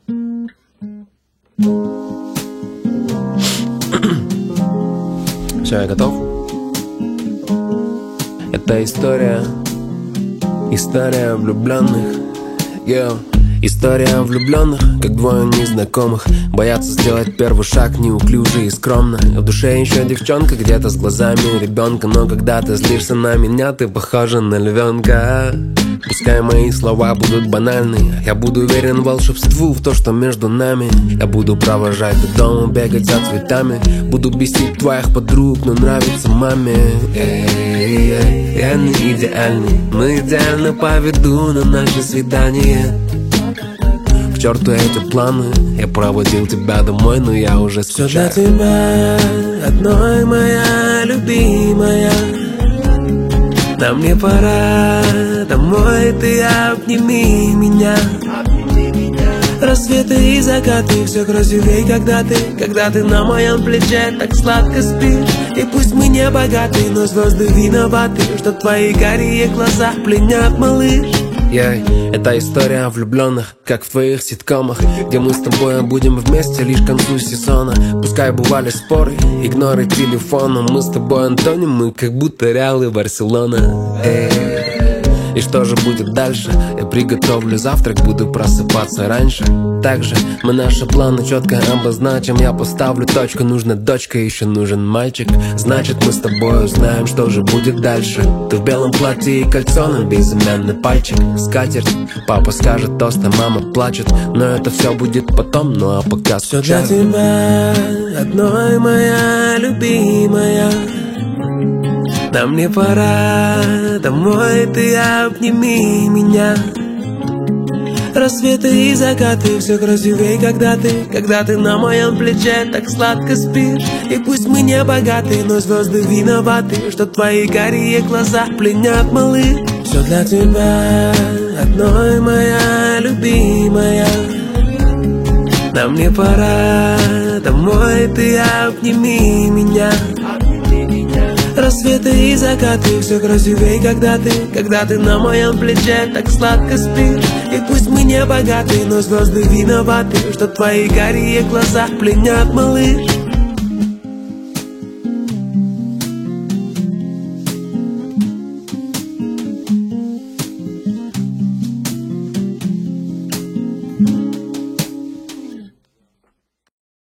Все, я готов. Это история влюбленных. История влюбленных, как двое незнакомых боятся сделать первый шаг неуклюже и скромно. В душе еще девчонка где-то с глазами ребенка, но когда ты злишься на меня, ты похожа на львенка. Пускай мои слова будут банальны, я буду уверен волшебству в то, что между нами. Я буду провожать до дома, бегать за цветами, буду бесить твоих подруг, но нравится маме. Я не идеальный, но идеально поведу на наше свидание. К черту эти планы, я проводил тебя домой, но я уже скучаю. Все для тебя, одной моя любимая. Нам не пора домой, ты обними меня. Рассветы и закаты, все красивей, когда ты на моем плече так сладко спишь. И пусть мы не богаты, но звезды виноваты, что твои карие глаза пленят, малыш. Это история влюбленных, как в твоих ситкомах, где мы с тобой будем вместе лишь к концу сезона. Пускай бывали споры, игноры телефона, мы с тобой антоним, мы как будто Реал и Барселона. И что же будет дальше? Я приготовлю завтрак, буду просыпаться раньше. Также мы наши планы четко обозначим. Я поставлю точку, нужна дочка, еще нужен мальчик. Значит, мы с тобой узнаем, что же будет дальше. Ты в белом платье и кольцо на безымянный пальчик. Скатерть, папа скажет тост, а мама плачет. Но это все будет потом, ну а пока все для тебя, одной моя любимая. Нам не пора домой, ты обними меня. Рассветы и закаты, все красивей, когда ты на моем плече так сладко спишь. И пусть мы не богаты, но звезды виноваты, что твои карие глаза пленят, малыш. Все для тебя, одной моя любимая. Нам не пора домой, ты обними меня. Рассветы и закаты, все красивей, когда ты на моем плече так сладко спишь. И пусть мы не богаты, но звезды виноваты, что твои карие глаза пленят, малыш.